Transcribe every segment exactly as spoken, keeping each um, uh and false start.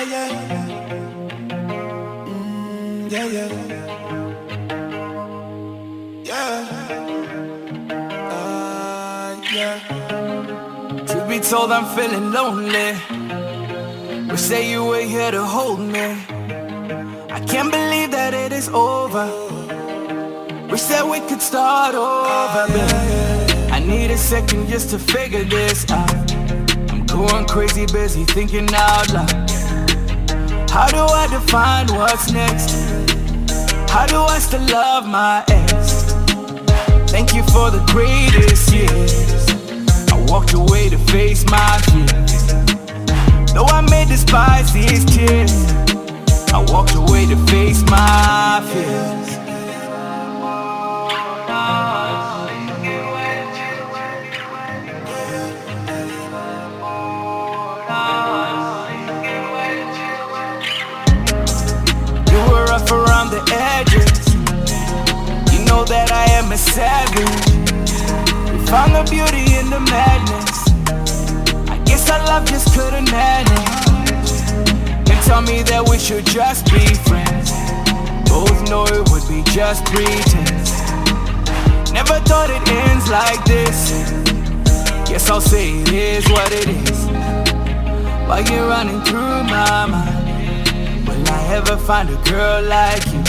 yeah. Mm, yeah, yeah. Yeah. Uh, yeah. Truth be told, I'm feeling lonely. We say you were here to hold me. I can't believe that it is over. We said we could start over, baby. I need a second just to figure this out. I'm going crazy, busy thinking out loud. How do I define what's next? How do I still love my ex? Thank you for the greatest years. I walked away to face my fears. Though I may despise these tears, I walked away to face my fears. You were rough around the edges. You know that I am a savage. We found the beauty in the madness. I guess our love just couldn't manage. And tell me that we should just be friends. Both know it would be just pretense. Never thought it ends like this. Guess I'll say it is what it is. While you're running through my mind, will I ever find a girl like you?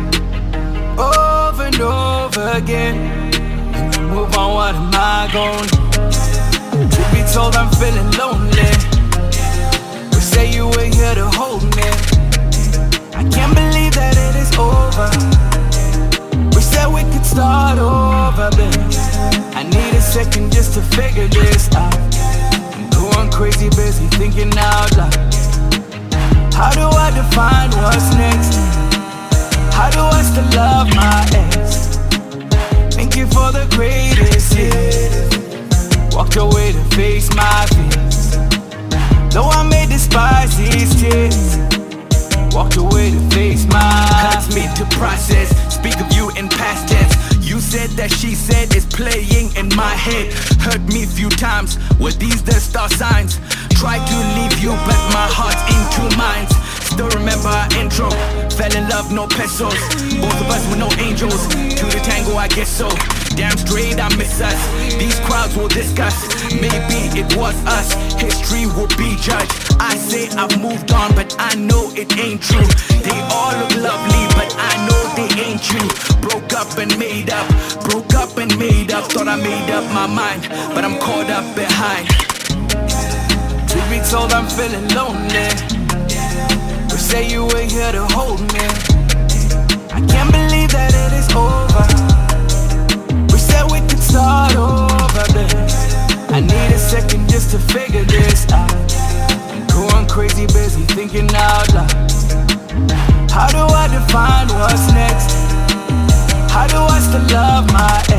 Over and over again. When you move on, what am I gonna do? Truth be told, I'm feeling lonely. We say you were here to hold me. I can't believe that it is over. We said we could start over, baby. I need a second just to figure this out. I'm going crazy, busy thinking out loud. How do I define what's next? How do I still love my ex? Thank you for the greatest years. Walked away to face my fears. Though I may despise these tears, walked away to face my hurts me to process. Speak of you in past tense. You said that she said is playing in my head. Hurt me few times. Were these the star signs? Tried to leave you, but my heart's in two minds. Still remember our intro. Fell in love, no pesos. Both of us were no angels. To the tango, I guess so. Damn straight, I miss us. These crowds will discuss. Maybe it was us. History will be judged. I say I've moved on, but I know it ain't true. They all look lovely, but I know they ain't you. Broke up and made up. Broke up and made up. Thought I made up my mind, but I'm caught up behind. Truth be told, I'm feeling lonely. We say you were here to hold me. I can't believe that it is over. We said we could start over, baby. I need a second just to figure this out. I'm going crazy, busy thinking out loud. How do I define what's next? How do I still love my